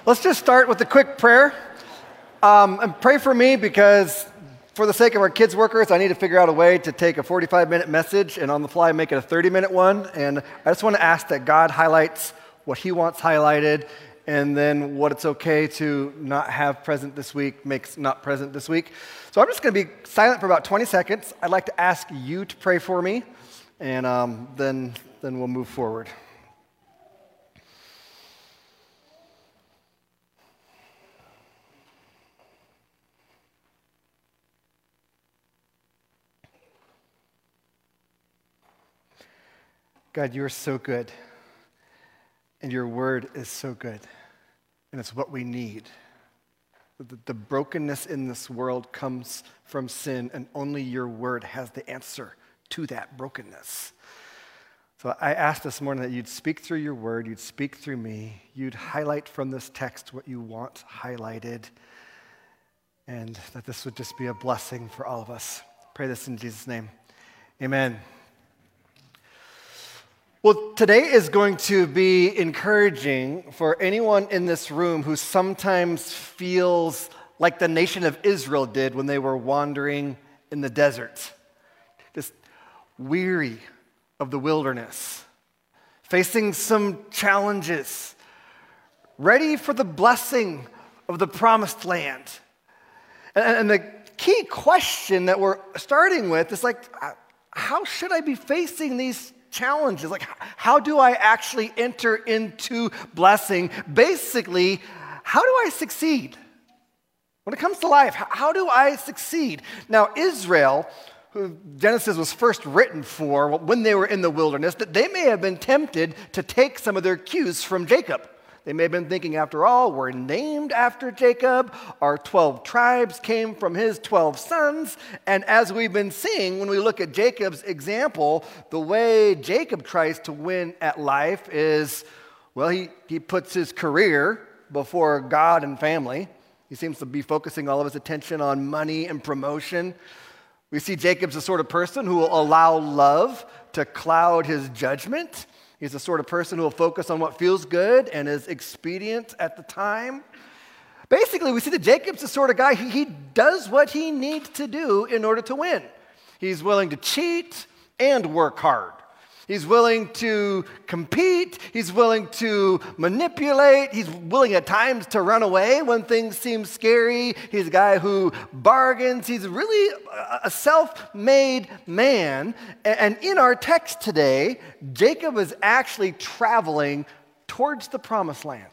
Let's just start with a quick prayer. And pray for me because for the sake of our kids' workers, I need to figure out a way to take a 45-minute message and on the fly make it a 30-minute one. And I just want to ask that God highlights what he wants highlighted, and then what it's okay to not have present this week makes not present this week. So I'm just going to be silent for about 20 seconds. I'd like to ask you to pray for me, and then we'll move forward. God, you are so good, and your word is so good, and it's what we need. The brokenness in this world comes from sin, and only your word has the answer to that brokenness. So I ask this morning that you'd speak through your word, you'd speak through me, you'd highlight from this text what you want highlighted, and that this would just be a blessing for all of us. Pray this in Jesus' name. Amen. Well, today is going to be encouraging for anyone in this room who sometimes feels like the nation of Israel did when they were wandering in the desert, just weary of the wilderness, facing some challenges, ready for the blessing of the promised land. And the key question that we're starting with is like, how should I be facing these challenges? Like, how do I actually enter into blessing? Basically, how do I succeed? When it comes to life, how do I succeed? Now, Israel, who Genesis was first written for when they were in the wilderness, that they may have been tempted to take some of their cues from Jacob. They may have been thinking, after all, we're named after Jacob. Our 12 tribes came from his 12 sons. And as we've been seeing, when we look at Jacob's example, the way Jacob tries to win at life is, well, he puts his career before God and family. He seems to be focusing all of his attention on money and promotion. We see Jacob's the sort of person who will allow love to cloud his judgment. He's the sort of person who will focus on what feels good and is expedient at the time. Basically, we see that Jacob's the sort of guy, he does what he needs to do in order to win. He's willing to cheat and work hard. He's willing to compete. He's willing to manipulate. He's willing at times to run away when things seem scary. He's a guy who bargains. He's really a self-made man. And in our text today, Jacob is actually traveling towards the promised land.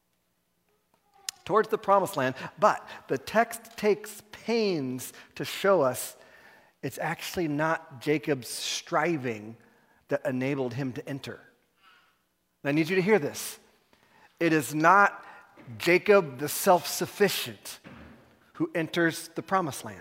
Towards the promised land. But the text takes pains to show us it's actually not Jacob's striving that enabled him to enter. And I need you to hear this. It is not Jacob the self-sufficient who enters the promised land.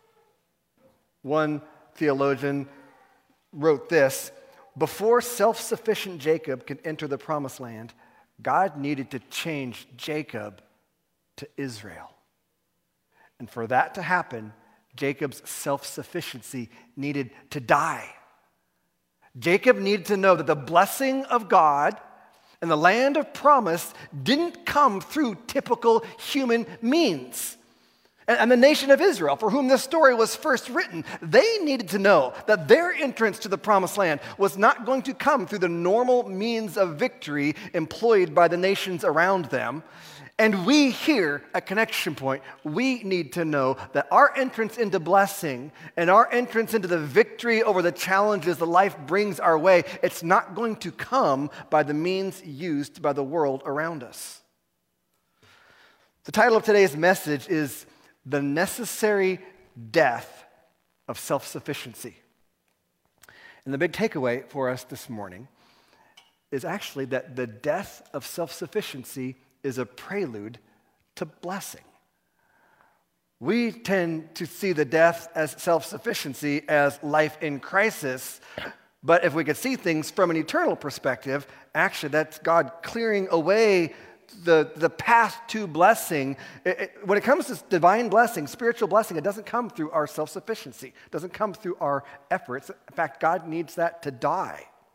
One theologian wrote this: before self-sufficient Jacob could enter the promised land, God needed to change Jacob to Israel. And for that to happen, Jacob's self-sufficiency needed to die. Jacob needed to know that the blessing of God and the land of promise didn't come through typical human means. And the nation of Israel, for whom this story was first written, they needed to know that their entrance to the promised land was not going to come through the normal means of victory employed by the nations around them. And we here at Connection Point, we need to know that our entrance into blessing and our entrance into the victory over the challenges that life brings our way, it's not going to come by the means used by the world around us. The title of today's message is The Necessary Death of Self-Sufficiency. And the big takeaway for us this morning is actually that the death of self-sufficiency is a prelude to blessing. We tend to see the death as self-sufficiency as life in crisis, but if we could see things from an eternal perspective, actually that's God clearing away the path to blessing. When it comes to divine blessing, spiritual blessing, it doesn't come through our self-sufficiency. It doesn't come through our efforts. In fact, God needs that to die.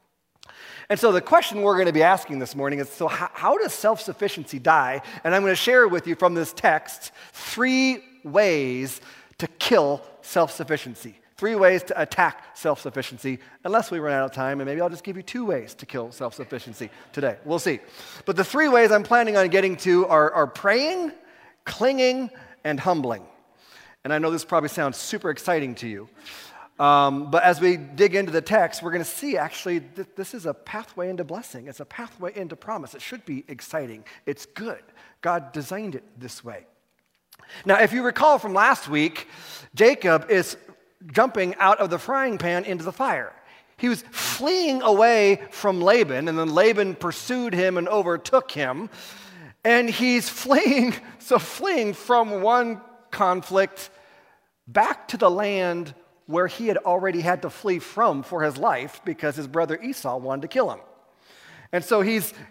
And so the question we're going to be asking this morning is, so how does self-sufficiency die? And I'm going to share with you from this text 3 ways to kill self-sufficiency. 3 ways to attack self-sufficiency, unless we run out of time, and maybe I'll just give you 2 ways to kill self-sufficiency today. We'll see. But the 3 ways I'm planning on getting to are praying, clinging, and humbling. And I know this probably sounds super exciting to you. But as we dig into the text, we're going to see actually that this is a pathway into blessing. It's a pathway into promise. It should be exciting. It's good. God designed it this way. Now, if you recall from last week, Jacob is jumping out of the frying pan into the fire. He was fleeing away from Laban, and then Laban pursued him and overtook him. And he's fleeing from one conflict back to the land where he had already had to flee from for his life because his brother Esau wanted to kill him. And so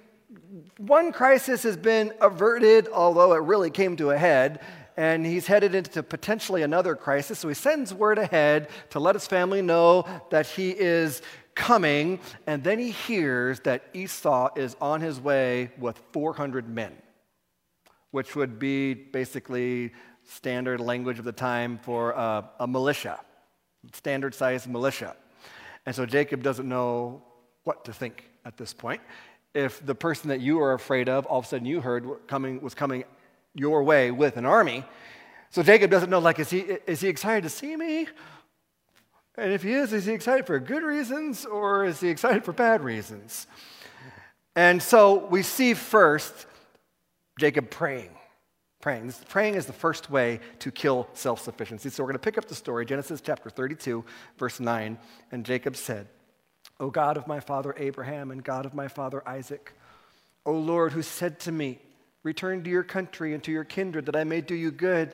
one crisis has been averted, although it really came to a head, and he's headed into potentially another crisis. So he sends word ahead to let his family know that he is coming, and then he hears that Esau is on his way with 400 men, which would be basically standard language of the time for a militia. Standard-sized militia. And so Jacob doesn't know what to think at this point. If the person that you are afraid of, all of a sudden you heard was coming your way with an army, so Jacob doesn't know, like, is he excited to see me? And if he is he excited for good reasons, or is he excited for bad reasons? And so we see first Jacob praying. Praying is the first way to kill self-sufficiency. So we're going to pick up the story, Genesis chapter 32, verse 9. And Jacob said, O God of my father Abraham and God of my father Isaac, O Lord, who said to me, return to your country and to your kindred, that I may do you good.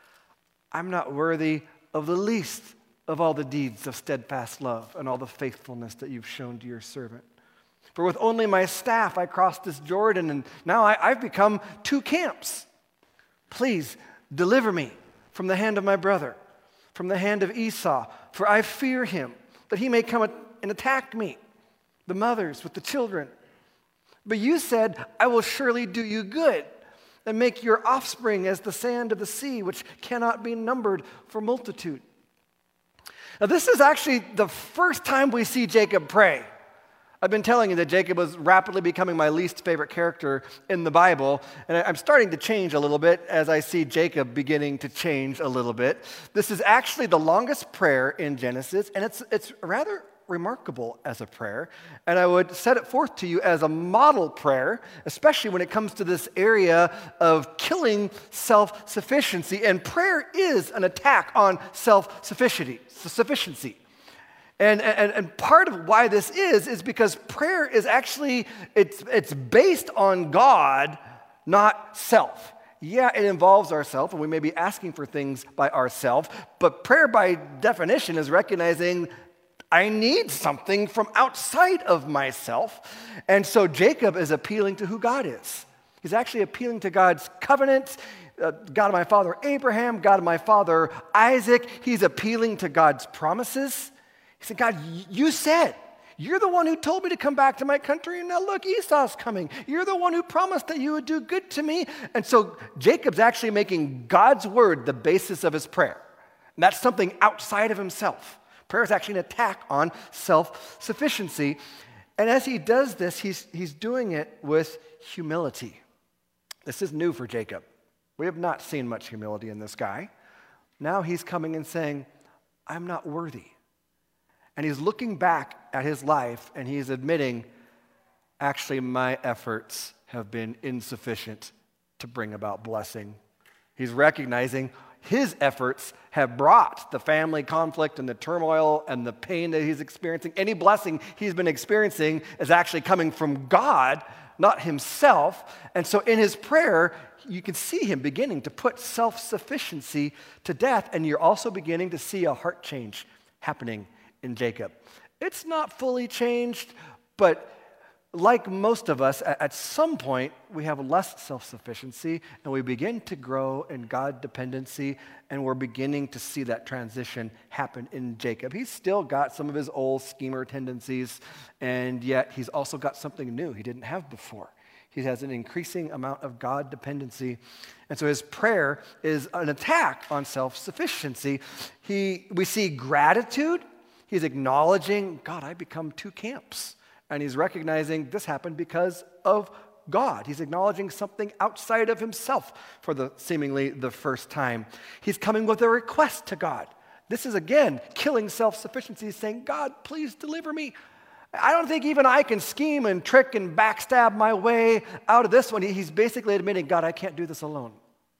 I'm not worthy of the least of all the deeds of steadfast love and all the faithfulness that you've shown to your servant. For with only my staff I crossed this Jordan, and now I've become 2 camps. Please deliver me from the hand of my brother, from the hand of Esau, for I fear him, that he may come and attack me, the mothers with the children. But you said, I will surely do you good, and make your offspring as the sand of the sea, which cannot be numbered for multitude. Now, this is actually the first time we see Jacob pray. I've been telling you that Jacob was rapidly becoming my least favorite character in the Bible, and I'm starting to change a little bit as I see Jacob beginning to change a little bit. This is actually the longest prayer in Genesis, and it's rather remarkable as a prayer, and I would set it forth to you as a model prayer, especially when it comes to this area of killing self-sufficiency, and prayer is an attack on self-sufficiency. And part of why this is because prayer is actually, it's based on God, not self. Yeah, it involves ourself, and we may be asking for things by ourself, but prayer by definition is recognizing I need something from outside of myself. And so Jacob is appealing to who God is. He's actually appealing to God's covenant, God of my father Abraham, God of my father Isaac. He's appealing to God's promises. He said, God, you said, you're the one who told me to come back to my country, and now look, Esau's coming. You're the one who promised that you would do good to me. And so Jacob's actually making God's word the basis of his prayer. And that's something outside of himself. Prayer is actually an attack on self-sufficiency. And as he does this, he's doing it with humility. This is new for Jacob. We have not seen much humility in this guy. Now he's coming and saying, I'm not worthy. And he's looking back at his life and he's admitting, actually, my efforts have been insufficient to bring about blessing. He's recognizing his efforts have brought the family conflict and the turmoil and the pain that he's experiencing. Any blessing he's been experiencing is actually coming from God, not himself. And so in his prayer, you can see him beginning to put self-sufficiency to death, and you're also beginning to see a heart change happening in Jacob. It's not fully changed, but like most of us, at some point, we have less self-sufficiency, and we begin to grow in God dependency, and we're beginning to see that transition happen in Jacob. He's still got some of his old schemer tendencies, and yet he's also got something new he didn't have before. He has an increasing amount of God dependency, and so his prayer is an attack on self-sufficiency. We see gratitude. He's acknowledging, God, I become two camps. And he's recognizing this happened because of God. He's acknowledging something outside of himself for seemingly the first time. He's coming with a request to God. This is, again, killing self-sufficiency. He's saying, God, please deliver me. I don't think even I can scheme and trick and backstab my way out of this one. He's basically admitting, God, I can't do this alone.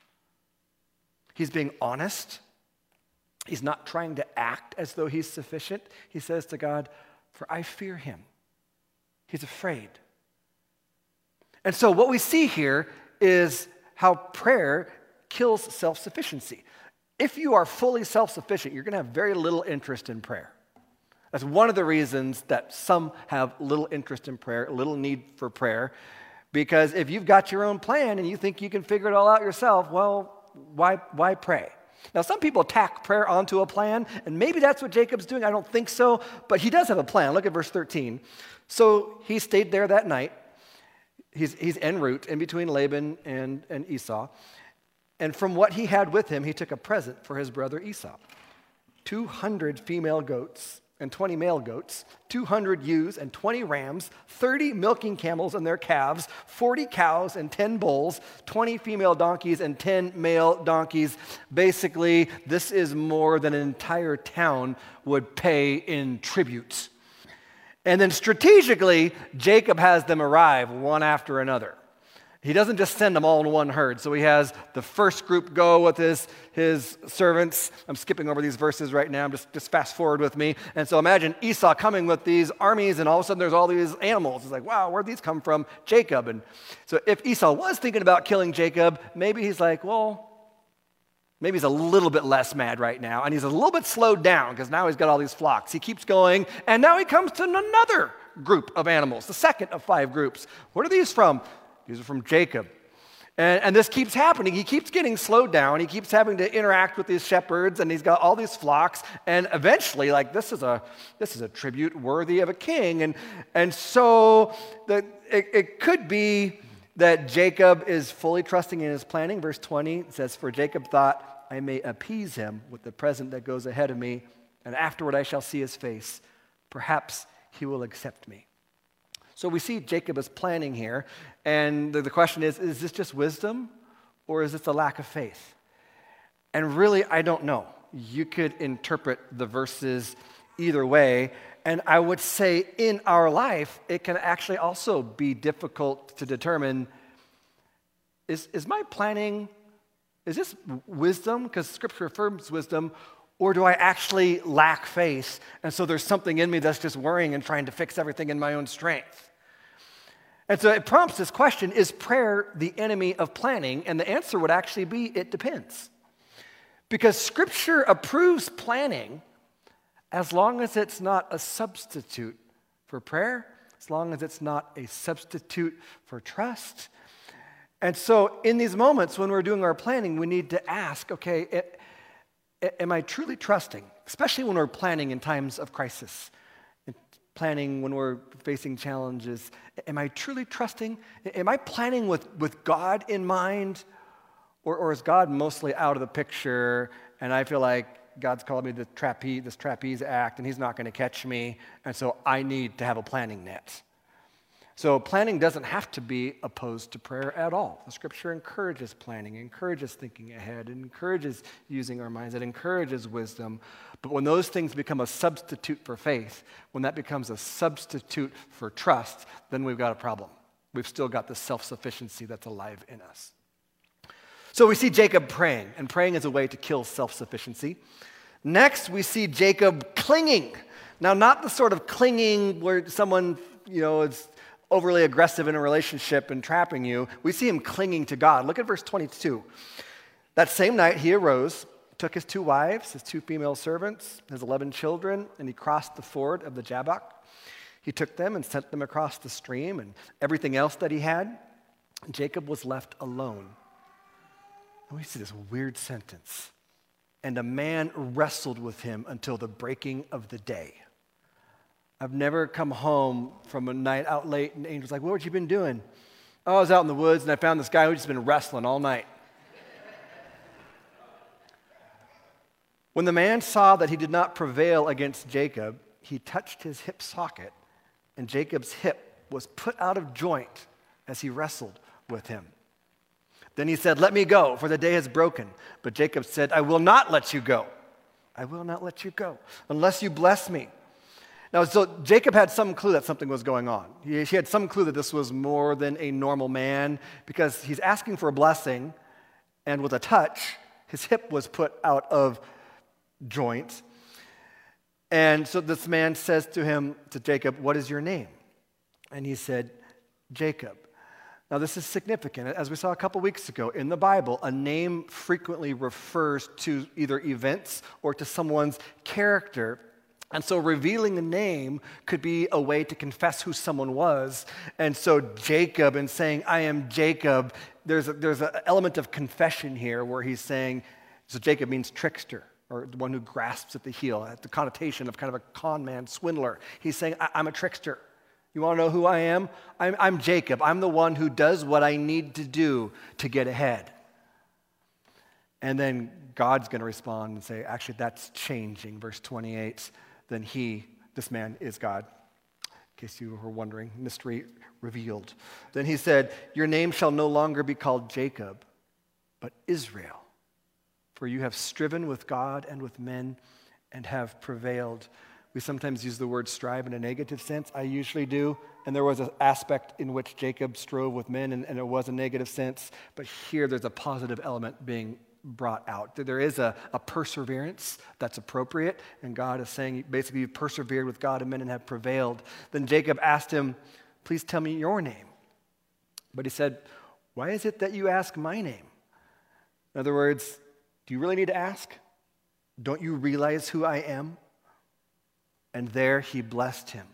He's being honest. He's not trying to act as though he's sufficient. He says to God, for I fear him. He's afraid. And so what we see here is how prayer kills self-sufficiency. If you are fully self-sufficient, you're going to have very little interest in prayer. That's one of the reasons that some have little interest in prayer, little need for prayer, because if you've got your own plan and you think you can figure it all out yourself, well, why pray? Now, some people tack prayer onto a plan, and maybe that's what Jacob's doing. I don't think so, but he does have a plan. Look at verse 13. So he stayed there that night. He's en route in between Laban and Esau. And from what he had with him, he took a present for his brother Esau. 200 female goats and 20 male goats, 200 ewes and 20 rams, 30 milking camels and their calves, 40 cows and 10 bulls, 20 female donkeys and 10 male donkeys. Basically, this is more than an entire town would pay in tribute. And then strategically, Jacob has them arrive one after another. He doesn't just send them all in one herd. So he has the first group go with his servants. I'm skipping over these verses right now. Just fast forward with me. And so imagine Esau coming with these armies, and all of a sudden there's all these animals. It's like, wow, where'd these come from? Jacob. And so if Esau was thinking about killing Jacob, maybe he's like, well, maybe he's a little bit less mad right now. And he's a little bit slowed down because now he's got all these flocks. He keeps going, and now he comes to another group of animals, the second of 5 groups. What are these from? These are from Jacob. And this keeps happening. He keeps getting slowed down. He keeps having to interact with these shepherds, and he's got all these flocks. And eventually, like, this is a tribute worthy of a king. And so it could be that Jacob is fully trusting in his planning. Verse 20 says, for Jacob thought, I may appease him with the present that goes ahead of me, and afterward I shall see his face. Perhaps he will accept me. So we see Jacob is planning here, and the question is this just wisdom, or is this a lack of faith? And really, I don't know. You could interpret the verses either way, and I would say in our life, it can actually also be difficult to determine, is my planning, is this wisdom? Because Scripture affirms wisdom, or do I actually lack faith? And so there's something in me that's just worrying and trying to fix everything in my own strength. And so it prompts this question, is prayer the enemy of planning? And the answer would actually be, it depends. Because Scripture approves planning as long as it's not a substitute for prayer, as long as it's not a substitute for trust. And so in these moments when we're doing our planning, we need to ask, okay, am I truly trusting? Especially when we're planning in times of crisis, planning when we're facing challenges. Am I truly trusting? Am I planning with God in mind? Or is God mostly out of the picture, and I feel like God's called me to this trapeze act, and he's not going to catch me, and so I need to have a planning net. So planning doesn't have to be opposed to prayer at all. The Scripture encourages planning, encourages thinking ahead, it encourages using our minds, it encourages wisdom. But when those things become a substitute for faith, when that becomes a substitute for trust, then we've got a problem. We've still got the self-sufficiency that's alive in us. So we see Jacob praying, and praying is a way to kill self-sufficiency. Next, we see Jacob clinging. Now, not the sort of clinging where someone, is overly aggressive in a relationship and trapping you. We see him clinging to God. Look at verse 22. That same night he arose, took his 2 wives, his 2 female servants, his 11 children, and he crossed the ford of the Jabbok. He took them and sent them across the stream and everything else that he had. Jacob was left alone. And we see this weird sentence. And a man wrestled with him until the breaking of the day. I've never come home from a night out late and the angel's like, what have you been doing? Oh, I was out in the woods and I found this guy who'd just been wrestling all night. When the man saw that he did not prevail against Jacob, he touched his hip socket, and Jacob's hip was put out of joint as he wrestled with him. Then he said, let me go, for the day is broken. But Jacob said, I will not let you go. I will not let you go unless you bless me. Now, so Jacob had some clue that something was going on. He had some clue that this was more than a normal man because he's asking for a blessing, and with a touch, his hip was put out of joint. And so this man says to Jacob, what is your name? And he said, Jacob. Now this is significant. As we saw a couple weeks ago, in the Bible, a name frequently refers to either events or to someone's character. And so revealing a name could be a way to confess who someone was. And so Jacob, in saying, I am Jacob, there's an element of confession here where he's saying, so Jacob means trickster, or the one who grasps at the heel, at the connotation of kind of a con man, swindler. He's saying, I'm a trickster. You want to know who I am? I'm Jacob. I'm the one who does what I need to do to get ahead. And then God's going to respond and say, actually, that's changing. Verse 28, then this man is God. In case you were wondering, mystery revealed. Then he said, your name shall no longer be called Jacob, but Israel. For you have striven with God and with men and have prevailed. We sometimes use the word strive in a negative sense. I usually do. And there was an aspect in which Jacob strove with men, and it was a negative sense. But here there's a positive element being brought out. There is a perseverance that's appropriate. And God is saying, basically, you've persevered with God and men and have prevailed. Then Jacob asked him, please tell me your name. But he said, why is it that you ask my name? In other words, do you really need to ask? Don't you realize who I am? And there he blessed him.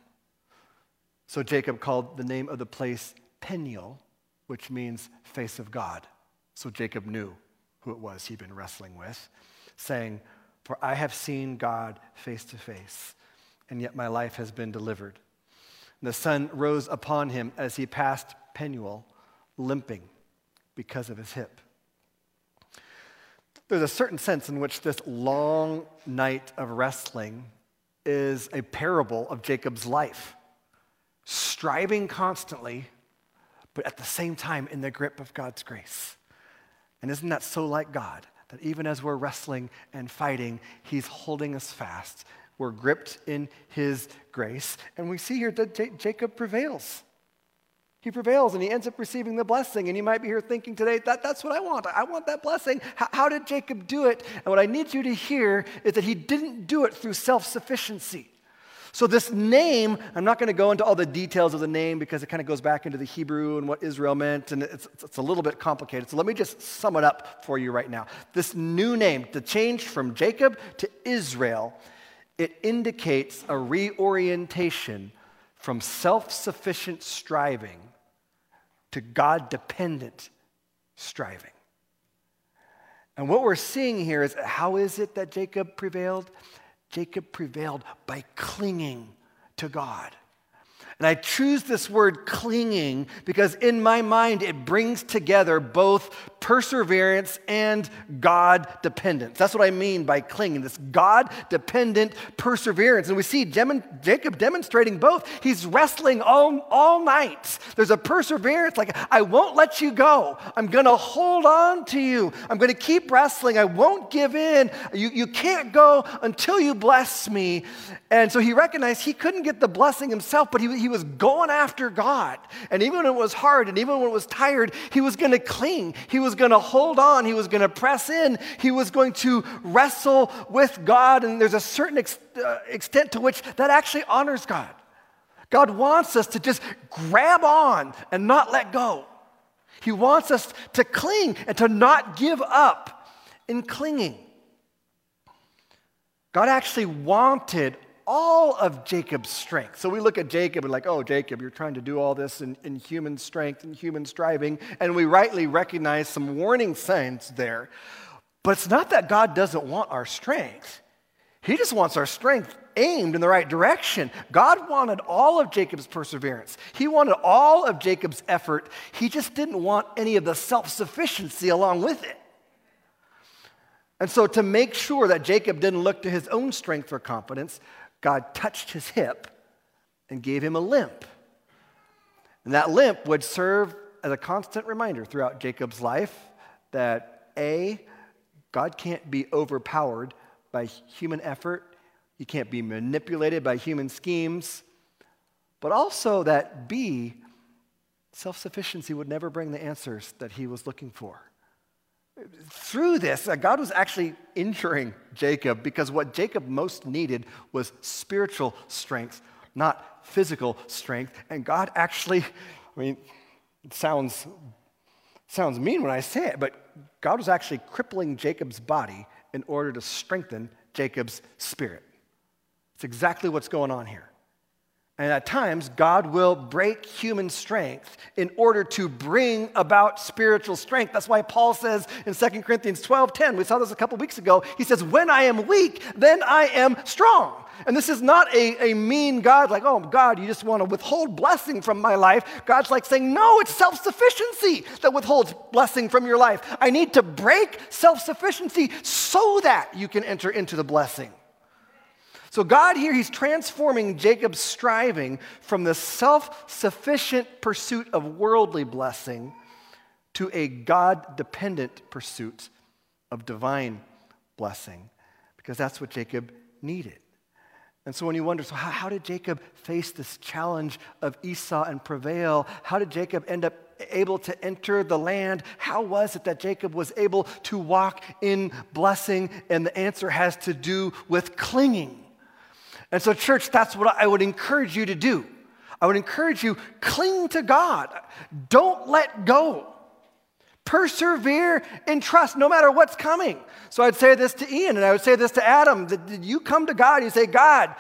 So Jacob called the name of the place Peniel, which means face of God. So Jacob knew who it was he'd been wrestling with, saying, for I have seen God face to face, and yet my life has been delivered. And the sun rose upon him as he passed Peniel, limping because of his hip. There's a certain sense in which this long night of wrestling is a parable of Jacob's life, striving constantly, but at the same time in the grip of God's grace. And isn't that so like God, that even as we're wrestling and fighting, he's holding us fast. We're gripped in his grace. And we see here that Jacob prevails. He prevails and he ends up receiving the blessing. And you might be here thinking today, that's what I want. I want that blessing. How did Jacob do it? And what I need you to hear is that he didn't do it through self-sufficiency. So this name, I'm not going to go into all the details of the name because it kind of goes back into the Hebrew and what Israel meant, and it's a little bit complicated. So let me just sum it up for you right now. This new name, the change from Jacob to Israel, it indicates a reorientation from self-sufficient striving to God-dependent striving. And what we're seeing here is, how is it that Jacob prevailed? Jacob prevailed by clinging to God. And I choose this word clinging because in my mind it brings together both perseverance and God dependence. That's what I mean by clinging, this God dependent perseverance. And we see Jacob demonstrating both. He's wrestling all night. There's a perseverance, like, I won't let you go. I'm going to hold on to you. I'm going to keep wrestling. I won't give in. You can't go until you bless me. And so he recognized he couldn't get the blessing himself, but he was going after God. And even when it was hard and even when it was tired, he was going to cling. He was going to hold on. He was going to press in. He was going to wrestle with God. And there's a certain extent to which that actually honors God. God wants us to just grab on and not let go. He wants us to cling and to not give up in clinging. God actually wanted all of Jacob's strength. So we look at Jacob and like, oh, Jacob, you're trying to do all this in human strength and human striving, and we rightly recognize some warning signs there. But it's not that God doesn't want our strength. He just wants our strength aimed in the right direction. God wanted all of Jacob's perseverance. He wanted all of Jacob's effort. He just didn't want any of the self-sufficiency along with it. And so to make sure that Jacob didn't look to his own strength or confidence, God touched his hip and gave him a limp. And that limp would serve as a constant reminder throughout Jacob's life that A, God can't be overpowered by human effort. He can't be manipulated by human schemes. But also that B, self-sufficiency would never bring the answers that he was looking for. Through this, God was actually injuring Jacob because what Jacob most needed was spiritual strength, not physical strength. And God actually, it sounds mean when I say it, but God was actually crippling Jacob's body in order to strengthen Jacob's spirit. It's exactly what's going on here. And at times, God will break human strength in order to bring about spiritual strength. That's why Paul says in 2 Corinthians 12:10, we saw this a couple weeks ago, he says, when I am weak, then I am strong. And this is not a mean God, like, oh, God, you just want to withhold blessing from my life. God's like saying, no, it's self-sufficiency that withholds blessing from your life. I need to break self-sufficiency so that you can enter into the blessing. So God here, he's transforming Jacob's striving from the self-sufficient pursuit of worldly blessing to a God-dependent pursuit of divine blessing, because that's what Jacob needed. And so when you wonder, so how did Jacob face this challenge of Esau and prevail? How did Jacob end up able to enter the land? How was it that Jacob was able to walk in blessing? And the answer has to do with clinging. And so, church, that's what I would encourage you to do. I would encourage you, cling to God. Don't let go. Persevere in trust no matter what's coming. So I'd say this to Ian and I would say this to Adam. That you come to God and you say, God,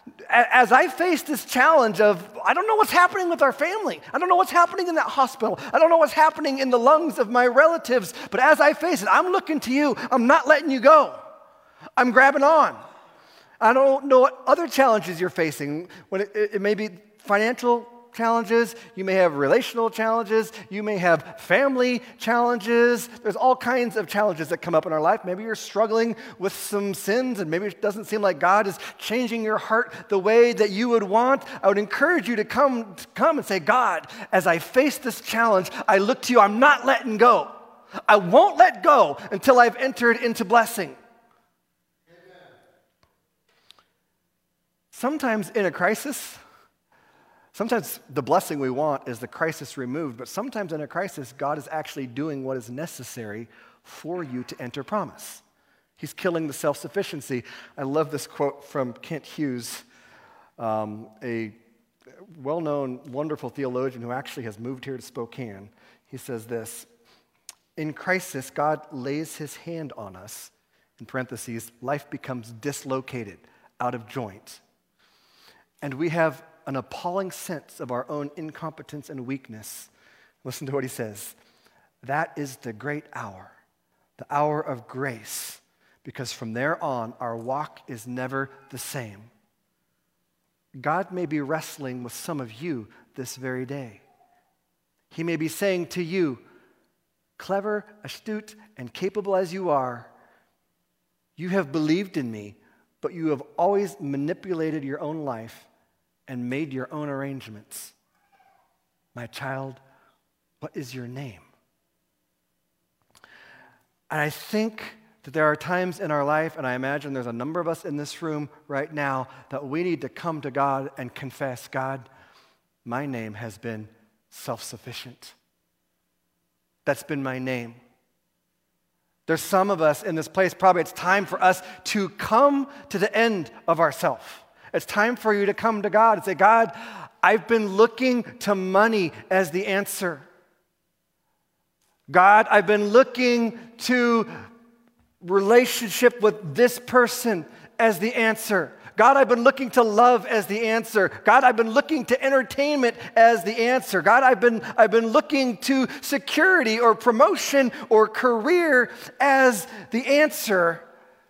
as I face this challenge of, I don't know what's happening with our family. I don't know what's happening in that hospital. I don't know what's happening in the lungs of my relatives. But as I face it, I'm looking to you. I'm not letting you go. I'm grabbing on. I don't know what other challenges you're facing. When it may be financial challenges, you may have relational challenges, you may have family challenges. There's all kinds of challenges that come up in our life. Maybe you're struggling with some sins and maybe it doesn't seem like God is changing your heart the way that you would want. I would encourage you to come and say, God, as I face this challenge, I look to you. I'm not letting go. I won't let go until I've entered into blessing. Sometimes in a crisis, sometimes the blessing we want is the crisis removed, but sometimes in a crisis, God is actually doing what is necessary for you to enter promise. He's killing the self-sufficiency. I love this quote from Kent Hughes, a well-known, wonderful theologian who actually has moved here to Spokane. He says this, in crisis, God lays his hand on us, in parentheses, life becomes dislocated, out of joint. And we have an appalling sense of our own incompetence and weakness. Listen to what he says. That is the great hour, the hour of grace, because from there on, our walk is never the same. God may be wrestling with some of you this very day. He may be saying to you, clever, astute, and capable as you are, you have believed in me, but you have always manipulated your own life and made your own arrangements. My child, what is your name? And I think that there are times in our life, and I imagine there's a number of us in this room right now, that we need to come to God and confess, God, my name has been self-sufficient. That's been my name. There's some of us in this place, probably it's time for us to come to the end of ourselves. It's time for you to come to God and say, God, I've been looking to money as the answer. God, I've been looking to relationship with this person as the answer. God, I've been looking to love as the answer. God, I've been looking to entertainment as the answer. God, I've been looking to security or promotion or career as the answer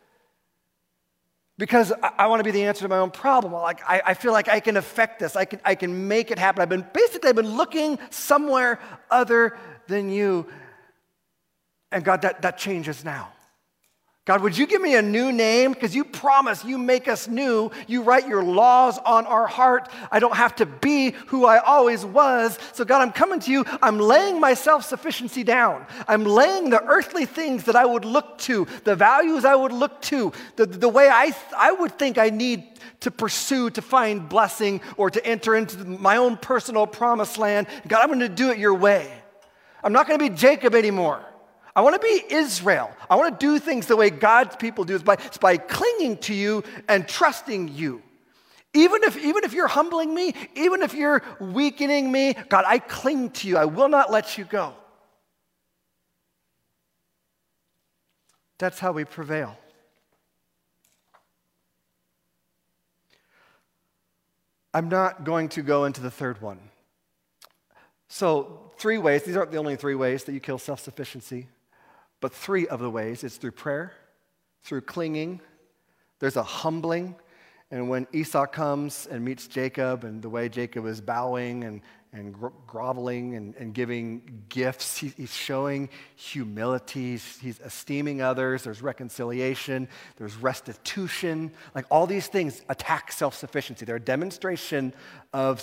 because I want to be the answer to my own problem. I feel like I can affect this. I can make it happen. I've been looking somewhere other than you. And God, that changes now. God, would you give me a new name? Because you promise you make us new. You write your laws on our heart. I don't have to be who I always was. So God, I'm coming to you. I'm laying my self-sufficiency down. I'm laying the earthly things that I would look to, the values I would look to, the way I would think I need to pursue to find blessing or to enter into my own personal promised land. God, I'm going to do it your way. I'm not going to be Jacob anymore. I want to be Israel. I want to do things the way God's people do. It's by clinging to you and trusting you. Even if you're humbling me, even if you're weakening me, God, I cling to you. I will not let you go. That's how we prevail. I'm not going to go into the third one. So 3 ways. These aren't the only 3 ways that you kill self-sufficiency. But 3 of the ways, it's through prayer, through clinging, there's a humbling, and when Esau comes and meets Jacob, and the way Jacob is bowing and groveling and giving gifts, he's showing humility, he's esteeming others, there's reconciliation, there's restitution, like all these things attack self-sufficiency. They're a demonstration of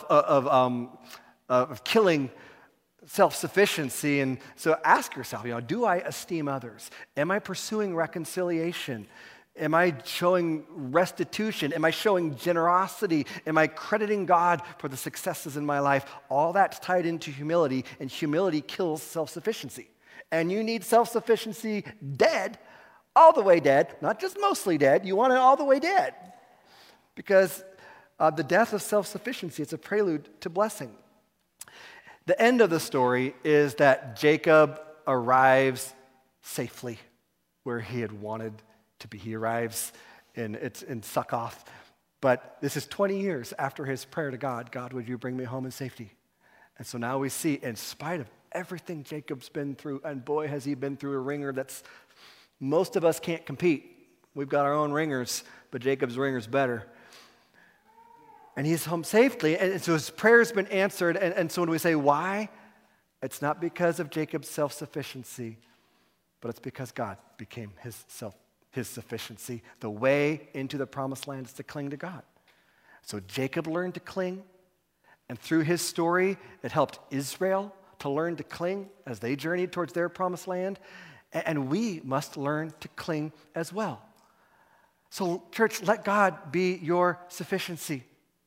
killing self-sufficiency. And so ask yourself, do I esteem others? Am I pursuing reconciliation? Am I showing restitution? Am I showing generosity? Am I crediting God for the successes in my life? All that's tied into humility, and humility kills self-sufficiency. And you need self-sufficiency dead, all the way dead, not just mostly dead. You want it all the way dead. Because the death of self-sufficiency, it's a prelude to blessing. The end of the story is that Jacob arrives safely where he had wanted to be. He arrives in Succoth. But this is 20 years after his prayer to God, God, would you bring me home in safety? And so now we see, in spite of everything Jacob's been through, and boy, has he been through a ringer that's, most of us can't compete. We've got our own ringers, but Jacob's ringer's better. And he's home safely, and so his prayer's been answered. And so when we say why, it's not because of Jacob's self-sufficiency, but it's because God became his sufficiency. The way into the promised land is to cling to God. So Jacob learned to cling, and through his story, it helped Israel to learn to cling as they journeyed towards their promised land, and we must learn to cling as well. So church, let God be your sufficiency.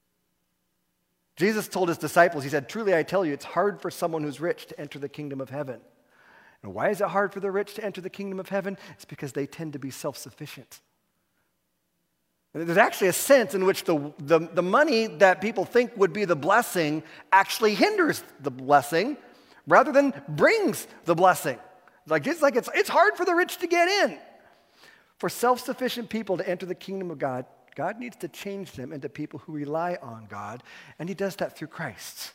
Jesus told his disciples, he said, truly I tell you, it's hard for someone who's rich to enter the kingdom of heaven. And why is it hard for the rich to enter the kingdom of heaven? It's because they tend to be self-sufficient. And there's actually a sense in which the money that people think would be the blessing actually hinders the blessing rather than brings the blessing. It's hard for the rich to get in. For self-sufficient people to enter the kingdom of God, God needs to change them into people who rely on God, and he does that through Christ.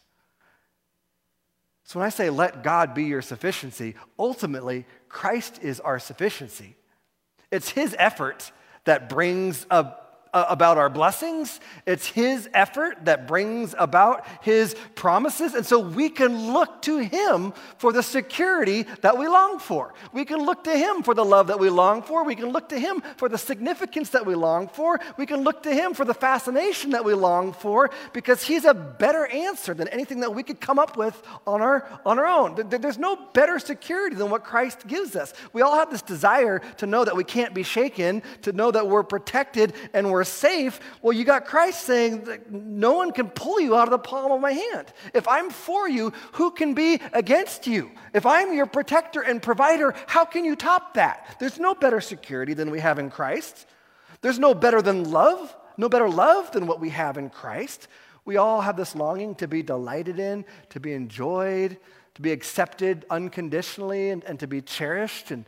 So when I say let God be your sufficiency, ultimately, Christ is our sufficiency. It's his effort that brings about our blessings. It's his effort that brings about his promises. And so we can look to him for the security that we long for. We can look to him for the love that we long for. We can look to him for the significance that we long for. We can look to him for the fascination that we long for, because he's a better answer than anything that we could come up with on our own. There's no better security than what Christ gives us. We all have this desire to know that we can't be shaken, to know that we're protected and we're safe. Well, you got Christ saying that no one can pull you out of the palm of my hand. If I'm for you, who can be against you? If I'm your protector and provider, how can you top that? There's no better security than we have in Christ. There's no better love than what we have in Christ. We all have this longing to be delighted in, to be enjoyed, to be accepted unconditionally, and to be cherished. And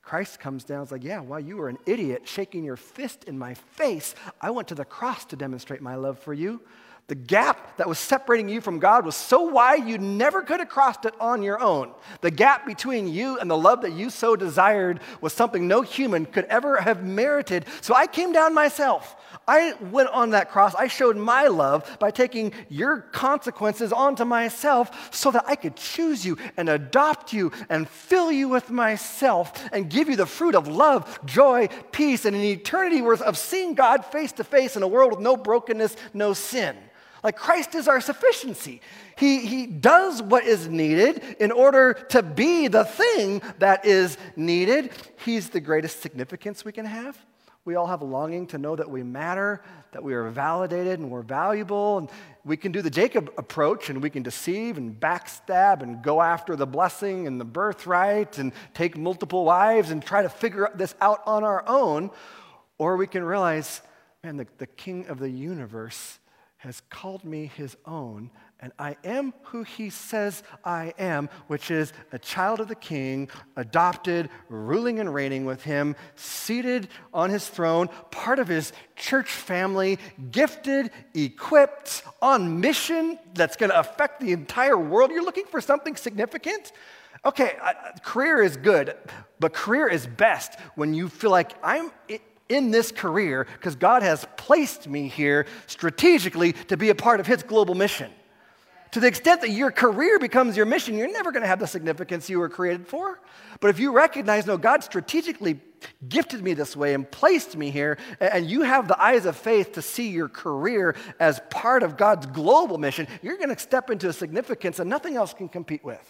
Christ comes down and is like, yeah, while you were an idiot shaking your fist in my face, I went to the cross to demonstrate my love for you. The gap that was separating you from God was so wide you never could have crossed it on your own. The gap between you and the love that you so desired was something no human could ever have merited. So I came down myself. I went on that cross. I showed my love by taking your consequences onto myself so that I could choose you and adopt you and fill you with myself and give you the fruit of love, joy, peace, and an eternity worth of seeing God face to face in a world with no brokenness, no sin. Like Christ is our sufficiency. He does what is needed in order to be the thing that is needed. He's the greatest significance we can have. We all have a longing to know that we matter, that we are validated and we're valuable. And we can do the Jacob approach and we can deceive and backstab and go after the blessing and the birthright and take multiple wives and try to figure this out on our own. Or we can realize, man, the King of the universe has called me his own, and I am who he says I am, which is a child of the King, adopted, ruling and reigning with him, seated on his throne, part of his church family, gifted, equipped, on mission that's going to affect the entire world. You're looking for something significant? Okay, career is good, but career is best when you feel like I'm in this career because God has placed me here strategically to be a part of his global mission. To the extent that your career becomes your mission, you're never going to have the significance you were created for. But if you recognize, no, God strategically gifted me this way and placed me here, and you have the eyes of faith to see your career as part of God's global mission, you're going to step into a significance that nothing else can compete with.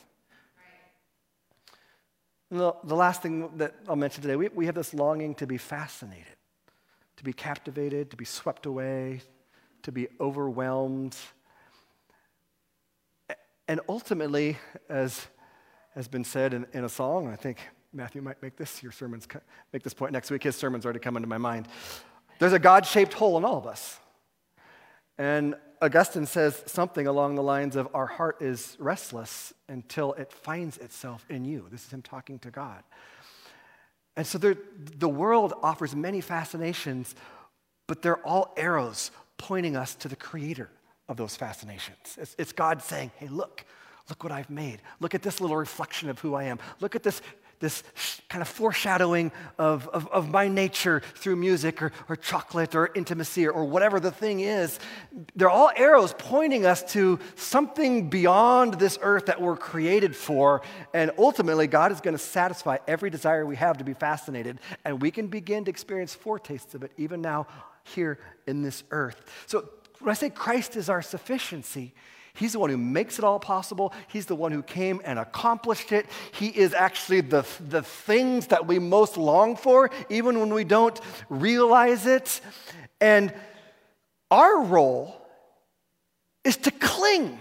The last thing that I'll mention today, we have this longing to be fascinated, to be captivated, to be swept away, to be overwhelmed. And ultimately, as has been said in a song, and I think Matthew might make this point next week. His sermon's already come into my mind. There's a God-shaped hole in all of us. And Augustine says something along the lines of, our heart is restless until it finds itself in you. This is him talking to God. And so the world offers many fascinations, but they're all arrows pointing us to the creator of those fascinations. It's God saying, hey, look what I've made. Look at this little reflection of who I am. Look at this kind of foreshadowing of my nature through music or chocolate or intimacy or whatever the thing is. They're all arrows pointing us to something beyond this earth that we're created for. And ultimately, God is going to satisfy every desire we have to be fascinated. And we can begin to experience foretastes of it even now here in this earth. So when I say Christ is our sufficiency, he's the one who makes it all possible. He's the one who came and accomplished it. He is actually the things that we most long for, even when we don't realize it. And our role is to cling,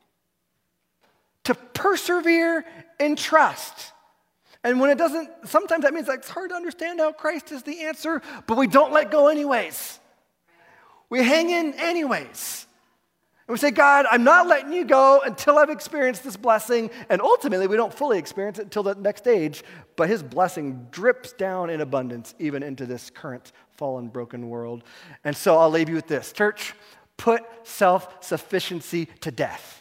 to persevere and trust. And when it doesn't, sometimes that means it's hard to understand how Christ is the answer, but we don't let go anyways. We hang in anyways. And we say, God, I'm not letting you go until I've experienced this blessing. And ultimately, we don't fully experience it until the next stage. But his blessing drips down in abundance even into this current fallen, broken world. And so I'll leave you with this. Church, put self-sufficiency to death.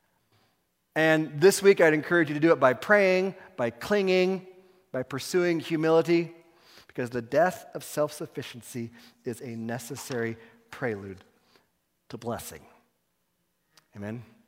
And this week, I'd encourage you to do it by praying, by clinging, by pursuing humility, because the death of self-sufficiency is a necessary prelude to blessing. Amen.